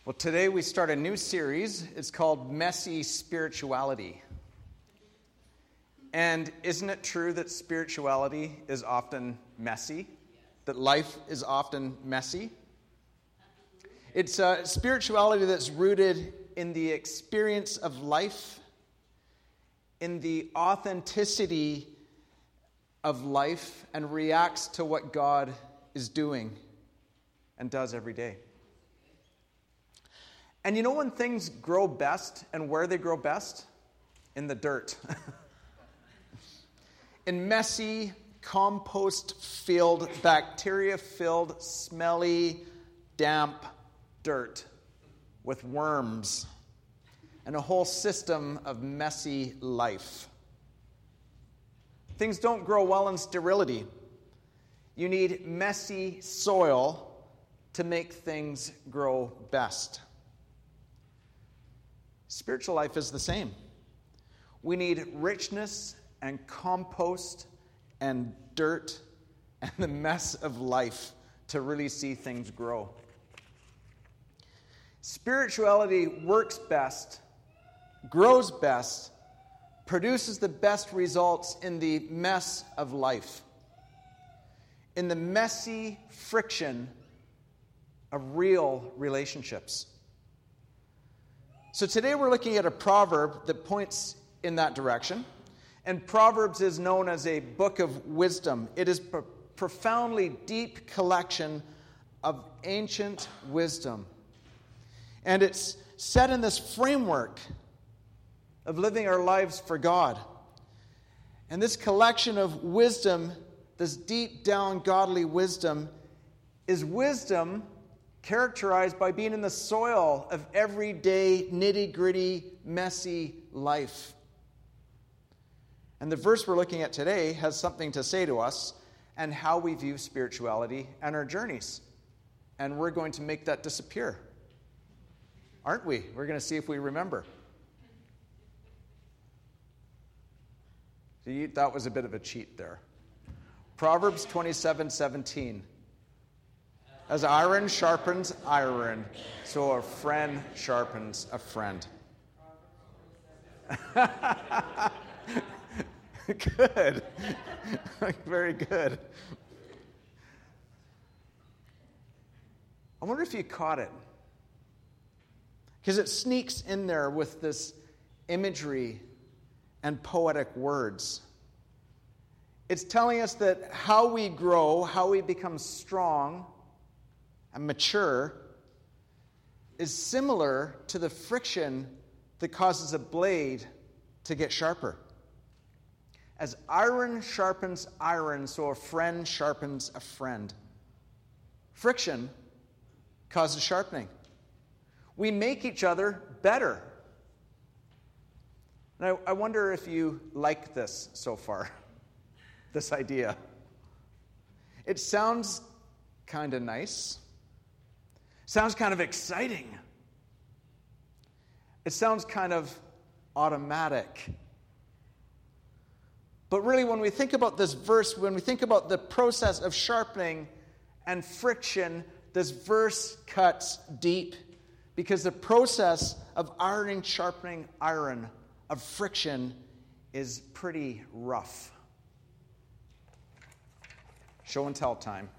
Well, today we start a new series. It's called Messy Spirituality. And isn't it true that spirituality is often messy? That life is often messy? It's a spirituality that's rooted in the experience of life, in the authenticity of life, and reacts to what God is doing and does every day. And you know when things grow best and where they grow best? In the dirt. In messy, compost-filled, bacteria-filled, smelly, damp dirt with worms and a whole system of messy life. Things don't grow well in sterility. You need messy soil to make things grow best. Spiritual life is the same. We need richness and compost and dirt and the mess of life to really see things grow. Spirituality works best, grows best, produces the best results in the mess of life, in the messy friction of real relationships. So today we're looking at a proverb that points in that direction. And Proverbs is known as a book of wisdom. It is a profoundly deep collection of ancient wisdom. And it's set in this framework of living our lives for God. And this collection of wisdom, this deep down godly wisdom, is wisdom characterized by being in the soil of everyday, nitty-gritty, messy life. And the verse we're looking at today has something to say to us and how we view spirituality and our journeys. And we're going to make that disappear. Aren't we? We're going to see if we remember. See, that was a bit of a cheat there. Proverbs 27:17. As iron sharpens iron, so a friend sharpens a friend. Good. Very good. I wonder if you caught it. Because it sneaks in there with this imagery and poetic words. It's telling us that how we grow, how we become strong and mature is similar to the friction that causes a blade to get sharper. As iron sharpens iron, so a friend sharpens a friend. Friction causes sharpening. We make each other better. And I wonder if you like this so far, this idea. It sounds kind of nice. Sounds kind of exciting. It sounds kind of automatic. But really, when we think about this verse, when we think about the process of sharpening and friction, this verse cuts deep. Because the process of ironing, sharpening iron, of friction, is pretty rough. Show and tell time.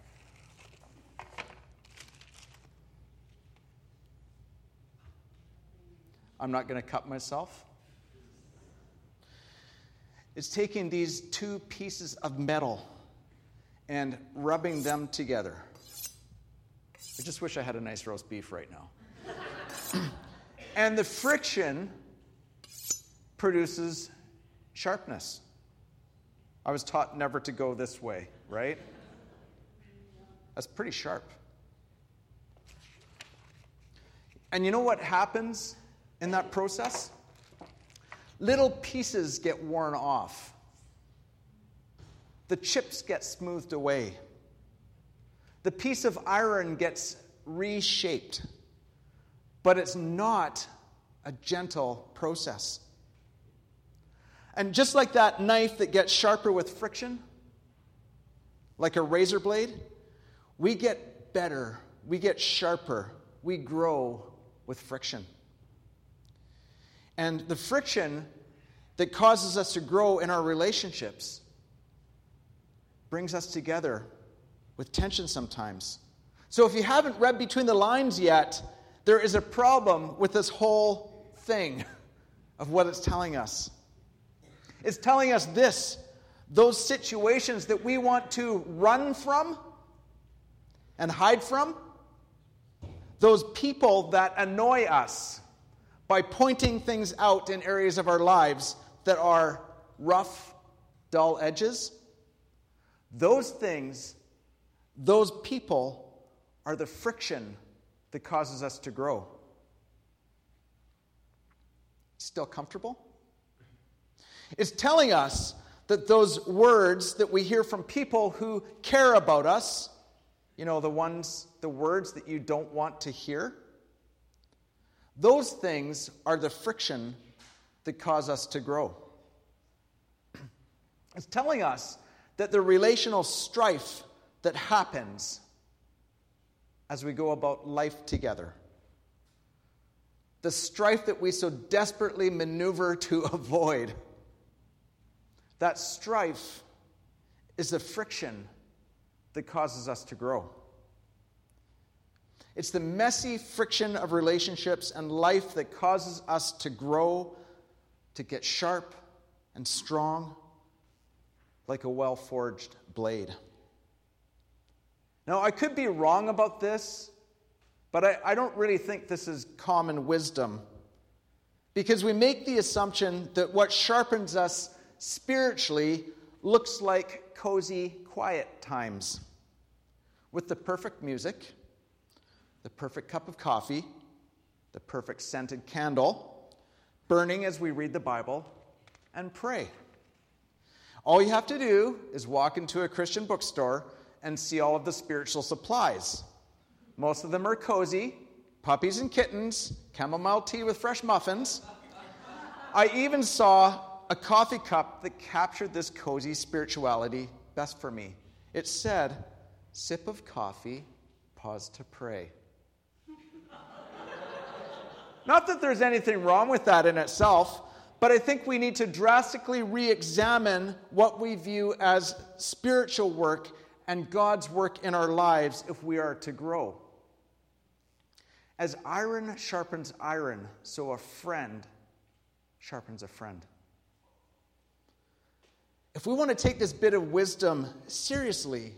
I'm not going to cut myself. It's taking these two pieces of metal and rubbing them together. I just wish I had a nice roast beef right now. And the friction produces sharpness. I was taught never to go this way, right? That's pretty sharp. And you know what happens in that process? Little pieces get worn off. The chips get smoothed away. The piece of iron gets reshaped. But it's not a gentle process. And just like that knife that gets sharper with friction, like a razor blade, we get better, we get sharper, we grow with friction. And the friction that causes us to grow in our relationships brings us together with tension sometimes. So if you haven't read between the lines yet, there is a problem with this whole thing of what it's telling us. It's telling us this: those situations that we want to run from and hide from, those people that annoy us by pointing things out in areas of our lives that are rough, dull edges, those things, those people are the friction that causes us to grow. Still comfortable? It's telling us that those words that we hear from people who care about us, you know, the words that you don't want to hear, those things are the friction that cause us to grow. It's telling us that the relational strife that happens as we go about life together, the strife that we so desperately maneuver to avoid, that strife is the friction that causes us to grow. It's the messy friction of relationships and life that causes us to grow, to get sharp and strong, like a well-forged blade. Now, I could be wrong about this, but I don't really think this is common wisdom, because we make the assumption that what sharpens us spiritually looks like cozy, quiet times with the perfect music, the perfect cup of coffee, the perfect scented candle, burning as we read the Bible and pray. All you have to do is walk into a Christian bookstore and see all of the spiritual supplies. Most of them are cozy, puppies and kittens, chamomile tea with fresh muffins. I even saw a coffee cup that captured this cozy spirituality best for me. It said, "Sip of coffee, pause to pray." Not that there's anything wrong with that in itself, but I think we need to drastically re-examine what we view as spiritual work and God's work in our lives if we are to grow. As iron sharpens iron, so a friend sharpens a friend. If we want to take this bit of wisdom seriously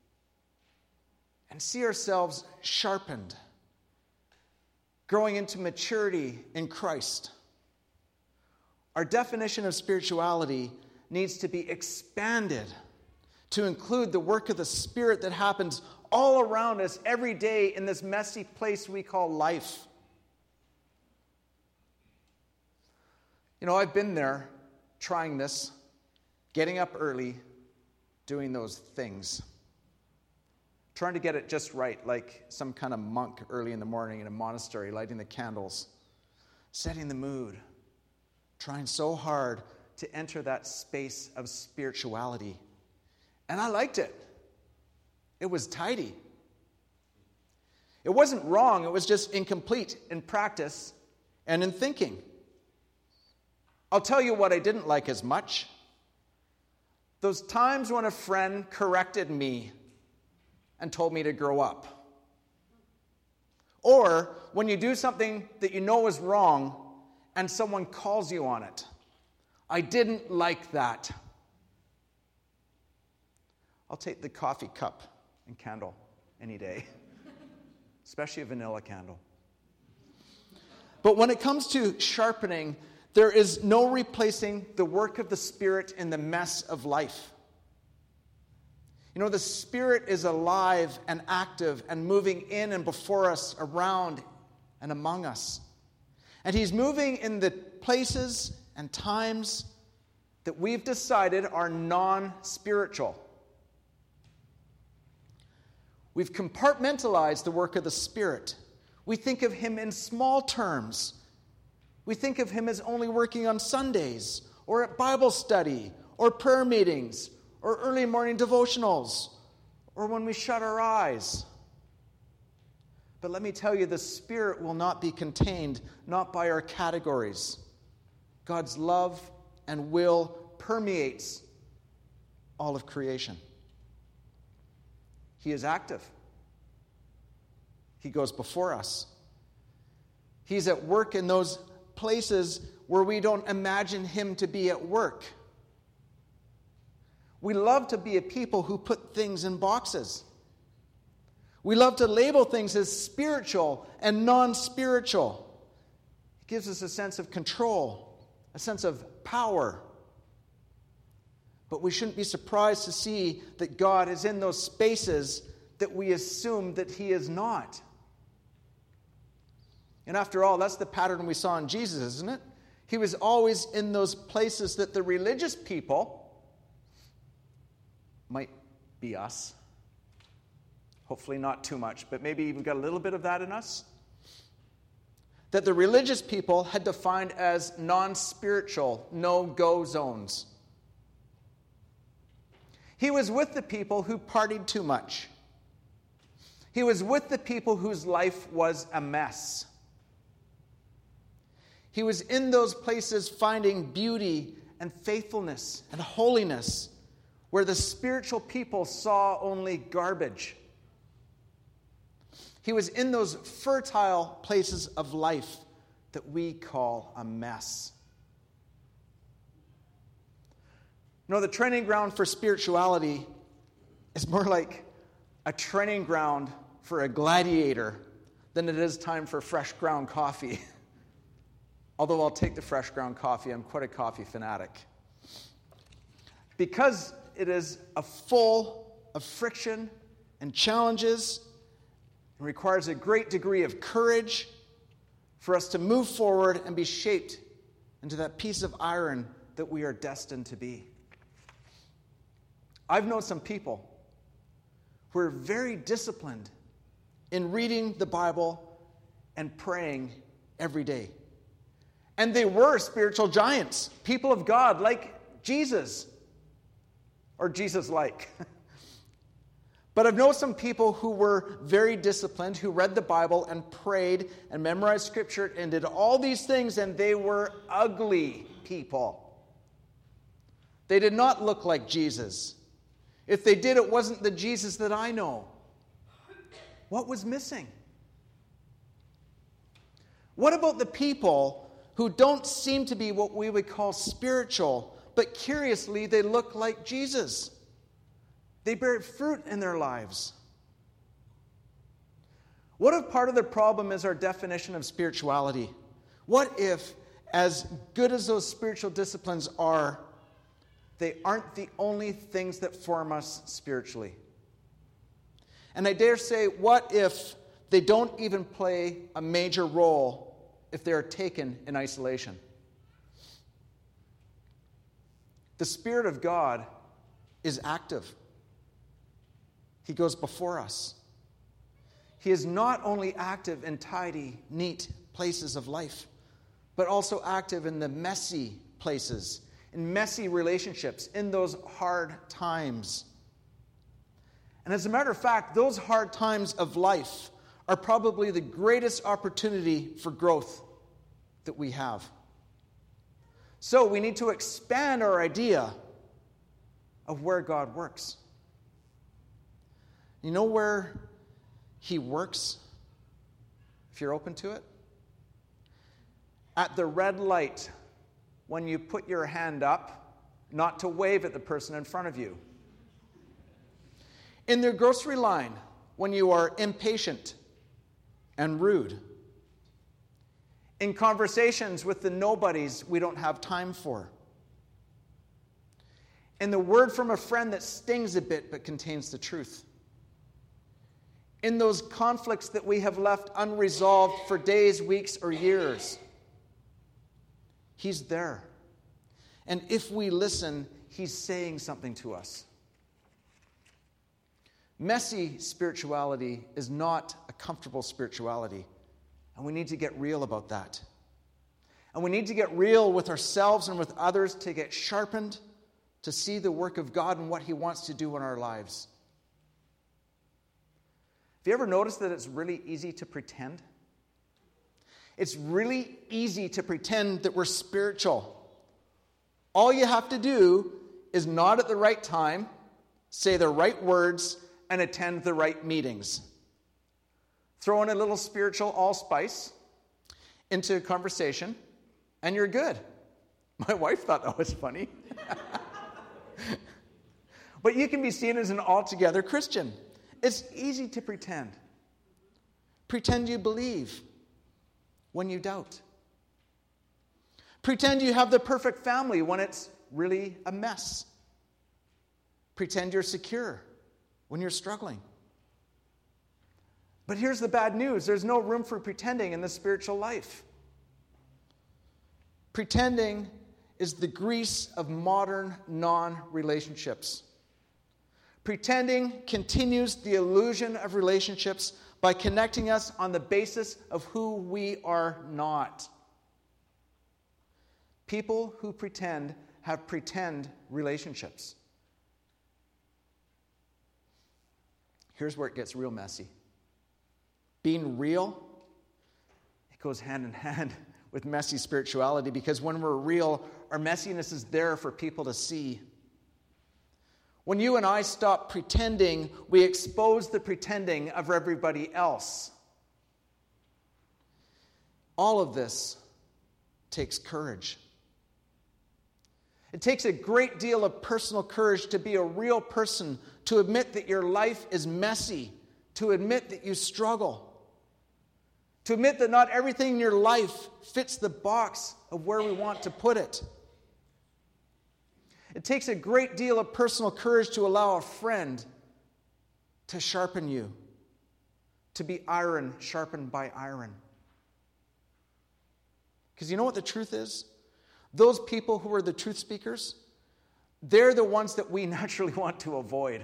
and see ourselves sharpened, growing into maturity in Christ, our definition of spirituality needs to be expanded to include the work of the Spirit that happens all around us every day in this messy place we call life. You know, I've been there trying this, getting up early, doing those things, trying to get it just right, like some kind of monk early in the morning in a monastery, lighting the candles, setting the mood, trying so hard to enter that space of spirituality. And I liked it. It was tidy. It wasn't wrong, it was just incomplete in practice and in thinking. I'll tell you what I didn't like as much. Those times when a friend corrected me and told me to grow up. Or when you do something that you know is wrong and someone calls you on it. I didn't like that. I'll take the coffee cup and candle any day, especially a vanilla candle. But when it comes to sharpening, there is no replacing the work of the Spirit in the mess of life. You know, the Spirit is alive and active and moving in and before us, around and among us. And He's moving in the places and times that we've decided are non-spiritual. We've compartmentalized the work of the Spirit. We think of Him in small terms. We think of Him as only working on Sundays, or at Bible study, or prayer meetings, or early morning devotionals, or when we shut our eyes. But let me tell you, the Spirit will not be contained, not by our categories. God's love and will permeates all of creation. He is active. He goes before us. He's at work in those places where we don't imagine him to be at work. We love to be a people who put things in boxes. We love to label things as spiritual and non-spiritual. It gives us a sense of control, a sense of power. But we shouldn't be surprised to see that God is in those spaces that we assume that he is not. And after all, that's the pattern we saw in Jesus, isn't it? He was always in those places that the religious people, might be us, hopefully not too much, but maybe even got a little bit of that in us, that the religious people had defined as non-spiritual, no-go zones. He was with the people who partied too much. He was with the people whose life was a mess. He was in those places finding beauty and faithfulness and holiness where the spiritual people saw only garbage. He was in those fertile places of life that we call a mess. The training ground for spirituality is more like a training ground for a gladiator than it is time for fresh ground coffee. Although I'll take the fresh ground coffee, I'm quite a coffee fanatic. Because it is full of friction and challenges, and requires a great degree of courage for us to move forward and be shaped into that piece of iron that we are destined to be. I've known some people who are very disciplined in reading the Bible and praying every day. And they were spiritual giants, people of God like Jesus, or Jesus-like. But I've known some people who were very disciplined, who read the Bible and prayed and memorized Scripture and did all these things, and they were ugly people. They did not look like Jesus. If they did, it wasn't the Jesus that I know. What was missing? What about the people who don't seem to be what we would call spiritual, but curiously they look like Jesus? They bear fruit in their lives. What if part of the problem is our definition of spirituality? What if, as good as those spiritual disciplines are, they aren't the only things that form us spiritually? And I dare say, what if they don't even play a major role if they are taken in isolation? The Spirit of God is active. He goes before us. He is not only active in tidy, neat places of life, but also active in the messy places, in messy relationships, in those hard times. And as a matter of fact, those hard times of life are probably the greatest opportunity for growth that we have. So we need to expand our idea of where God works. You know where he works, if you're open to it? At the red light, when you put your hand up, not to wave at the person in front of you. In the grocery line, when you are impatient and rude. In conversations with the nobodies we don't have time for. In the word from a friend that stings a bit but contains the truth. In those conflicts that we have left unresolved for days, weeks, or years. He's there. And if we listen, he's saying something to us. Messy spirituality is not a comfortable spirituality. And we need to get real about that. And we need to get real with ourselves and with others to get sharpened to see the work of God and what he wants to do in our lives. Have you ever noticed that it's really easy to pretend? It's really easy to pretend that we're spiritual. All you have to do is nod at the right time, say the right words, and attend the right meetings. Throw in a little spiritual allspice into a conversation, and you're good. My wife thought that was funny. But you can be seen as an altogether Christian. It's easy to pretend. Pretend you believe when you doubt. Pretend you have the perfect family when it's really a mess. Pretend you're secure when you're struggling. But here's the bad news. There's no room for pretending in the spiritual life. Pretending is the grease of modern non-relationships. Pretending continues the illusion of relationships by connecting us on the basis of who we are not. People who pretend have pretend relationships. Here's where it gets real messy. Being real, it goes hand in hand with messy spirituality, because when we're real, our messiness is there for people to see. When you and I stop pretending, we expose the pretending of everybody else. All of this takes courage. It takes a great deal of personal courage to be a real person, to admit that your life is messy, to admit that you struggle, to admit that not everything in your life fits the box of where we want to put it. It takes a great deal of personal courage to allow a friend to sharpen you, to be iron sharpened by iron. Because you know what the truth is? Those people who are the truth speakers, they're the ones that we naturally want to avoid.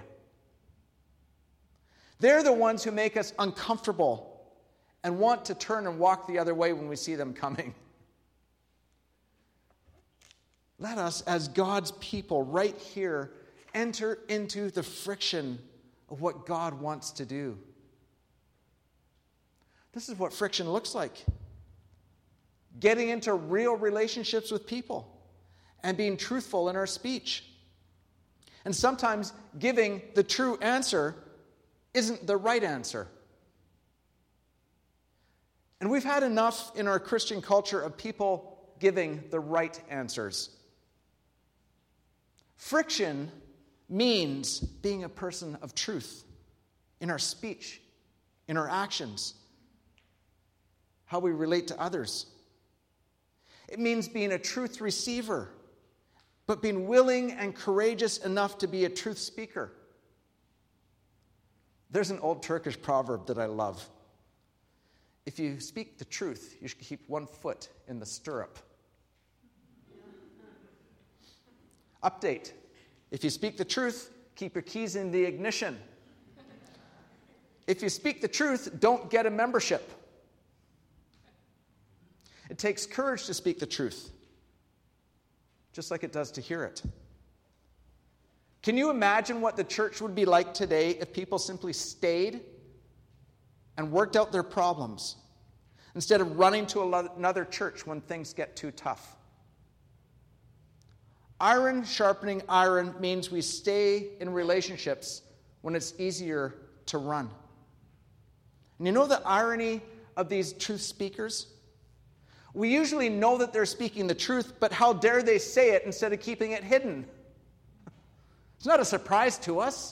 They're the ones who make us uncomfortable and want to turn and walk the other way when we see them coming. Let us, as God's people right here, enter into the friction of what God wants to do. This is what friction looks like. Getting into real relationships with people and being truthful in our speech. And sometimes giving the true answer isn't the right answer. And we've had enough in our Christian culture of people giving the right answers. Friction means being a person of truth in our speech, in our actions, how we relate to others. It means being a truth receiver, but being willing and courageous enough to be a truth speaker. There's an old Turkish proverb that I love. If you speak the truth, you should keep one foot in the stirrup. Update. If you speak the truth, keep your keys in the ignition. If you speak the truth, don't get a membership. It takes courage to speak the truth, just like it does to hear it. Can you imagine what the church would be like today if people simply stayed and worked out their problems instead of running to another church when things get too tough? Iron sharpening iron means we stay in relationships when it's easier to run. And you know the irony of these truth speakers? We usually know that they're speaking the truth, but how dare they say it instead of keeping it hidden? It's not a surprise to us.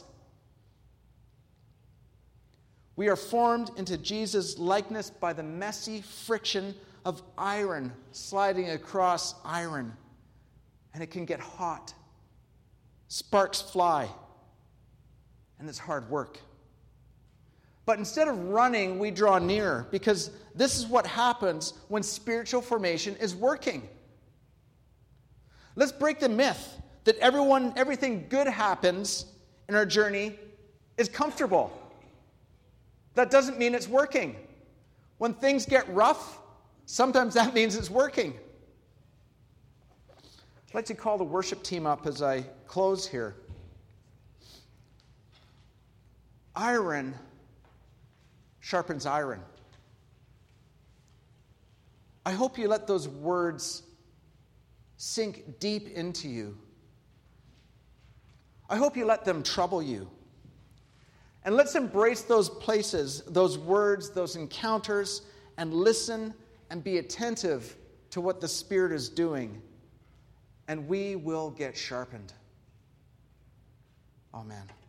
We are formed into Jesus' likeness by the messy friction of iron sliding across iron. And it can get hot. Sparks fly. And it's hard work. But instead of running, we draw near, because this is what happens when spiritual formation is working. Let's break the myth that everything good happens in our journey is comfortable. That doesn't mean it's working. When things get rough, sometimes that means it's working. I'd like to call the worship team up as I close here. Iron sharpens iron. I hope you let those words sink deep into you. I hope you let them trouble you. And let's embrace those places, those words, those encounters, and listen and be attentive to what the Spirit is doing. And we will get sharpened. Amen.